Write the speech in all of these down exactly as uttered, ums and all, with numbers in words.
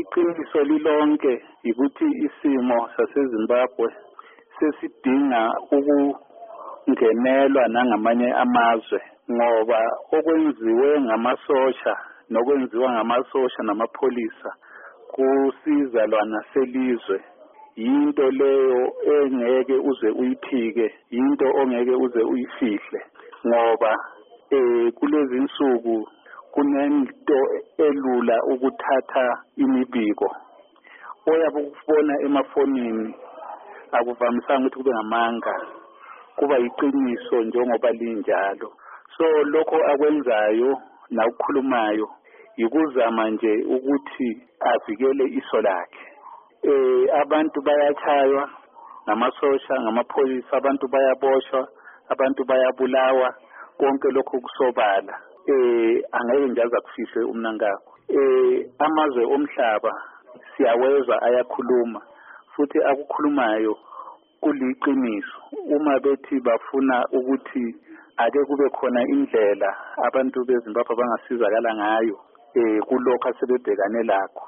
Iqiniso lilonke ukuthi isimo saseZimbabwe sesidinga ukungenelwa nangamanye amazwe ngoba okwenziwe ngamasosha nokwenziwa ngamasosha namapholisa kusiza lwana selizwe yinto leyo engeke uze uyiphike, yinto ongeke uze uyifihle ngoba eh kulezi insuku kunento elula ukuthatha imibiko oyabe ukubona emafonini akuvamisanga ukuthi kube ngamanga, kuba yiqiniso njengoba linjalo. So lokho akwenzayo na ukukhulumayo yikuzama nje ukuthi avikele iso lakhe. Eh abantu bayachaywa ngamasosha ngamapholisa, abantu bayaboshwa, abantu bayabulawa, konke lokho kusobala. Eh angeke njaza kufihle umnankakho. Eh amazwe omhlaba siyawezwa ayakhuluma futhi akukhulumayo kuliqiniso. Uma bethi bafuna ukuthi ake kube khona indlela abantu beZimbabwe bangasizakala ngayo eh kulokho asebebhekane lakho,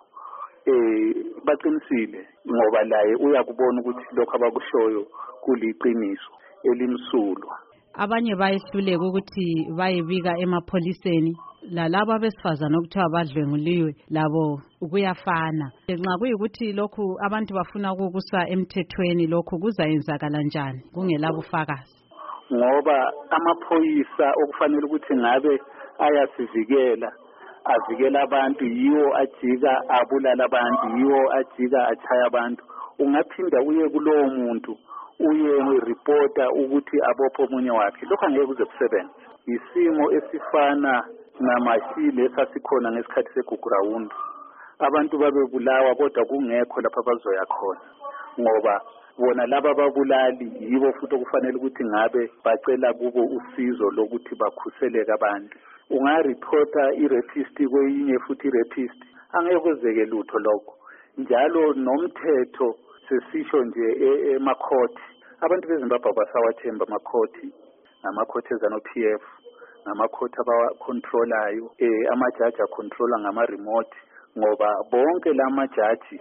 eh baqinisile ngoba laye uyakubona ukuthi lokho abakushoyo kuliqiniso elimsulwa. Abanye bayehluleka ukuthi bayebika emapholiseni, lalabo besifazana okuthiwa badlwenguliwe labo kuyafana. Nxa kuyikuthi lokhu abantu bafuna ukukusa emthethweni, lokhu kuzayenzakala njani kungelabo ufakazi? Ngoba amaphoyisa okufanele ukuthi ngabe ayasivikela, avikela abantu, yiwo ajika abulala abantu, yiwo ajika achaya abantu. Ungaphinda uye kulowo muntu uye reporta ukuthi abopho omunye wakhe, lokho angeke kuze kusebenze. Isimo esifana namashile esasikhona ngesikhathi segugurawundi, abantu babebulawa kodwa kungekho lapha bazoya khona ngoba bona laba babulali yibo futhi okufanele ukuthi ngabe bacela kubo usizo lokuthi bakhuseleke abantu. Ungareporta irapist kweyinye futhi irapist, angeke kwenzeke lutho lokho. Njalo nomthetho sesisho nje emakhoti, abantu beZimbabwe basawathemba amakhoti, namakhoti ezano P F, namakhoti abacontrolayo, eh amajaji acontrola ngama remote ngoba bonke lamajaji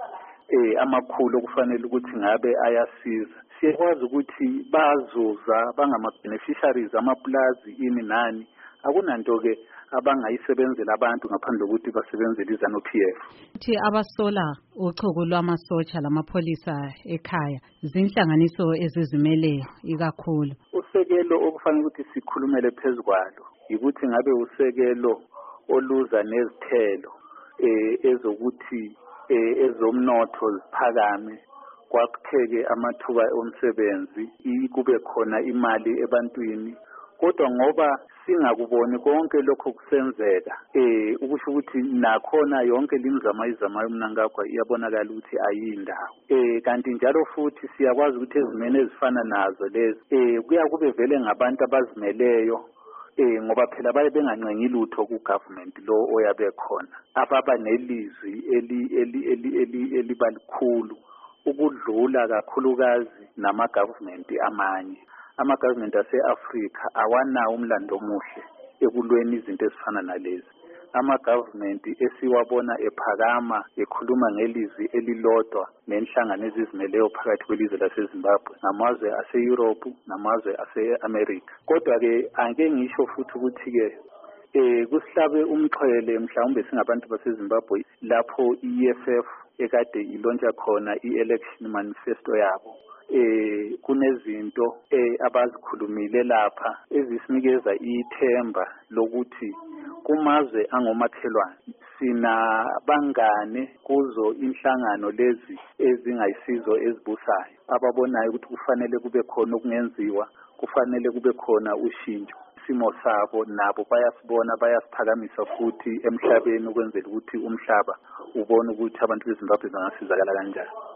eh amakhulu okufanele ukuthi ngabe ayasiza. Siyakwazi ukuthi bazuza bangama beneficiaries amaplazi ini nani, akunanto ke abangayisebenzela abantu ngaphandle kokuthi basebenzele izano P F. Uthi abasola uchuku lwamasotsha lamapholisa ekhaya zinhlanganiso ezizimele ikakhulu. Usekelo okufanele ukuthi sikhulumele phezkwalo ukuthi ngabe usekelo oluza nezithelo eh ezokuthi eh ezomnotho ziphakame, kwakutheke amathuba omsebenzi, kube khona imali ebantwini. Kodwa ngoba singakuboni konke lokho kusenzeka, eh ukusho ukuthi nakhona yonke limzama izama yomnankakho iyabonakala ukuthi ayindawo. Eh kanti njalo futhi siyakwazi ukuthi ezimene ezifana nazo lezi eh kuya kube vele ngabantu abazimeleyo, eh ngoba phela baye bengancengi lutho ku government lo oyabe khona, ababa nelizwi eli eli eli elibalikhulu ukudlula kakhulukazi nama government amanye. Ama-government ase-Afrika awanawo umlando omuhle ekulweni izinto ezifana nalezi. Ama-government esiwabona ephakama ekhuluma ngelizwi elilodwa nenhlangano ezizimeleyo phakathi kwelizwe laseZimbabwe, namazwe ase-Europe namazwe ase-America. Kodwa-ke angeke ngisho futhi ukuthi-ke eh kusihlabe umxhwele mhlawumbe singabantu baseZimbabwe lapho i-E F F ekade ilontsha khona i-election manifesto yabo. Eh kunezinto eh abazikhulumile lapha ezisinikeza ithemba lokuthi kumazwe angomakhelwane sina bangane kuzo inhlangano lezi ezingayisizo ezibusayo ababonayo ukuthi kufanele kube khona okungenziwa, kufanele kube khona ushintsho. Isimo sabo nabo bayasibona, bayasiphakamisa futhi emhlabeni ukwenzela ukuthi umhlaba ubone ukuthi abantu beZimbabwe bangasizakala kanjani.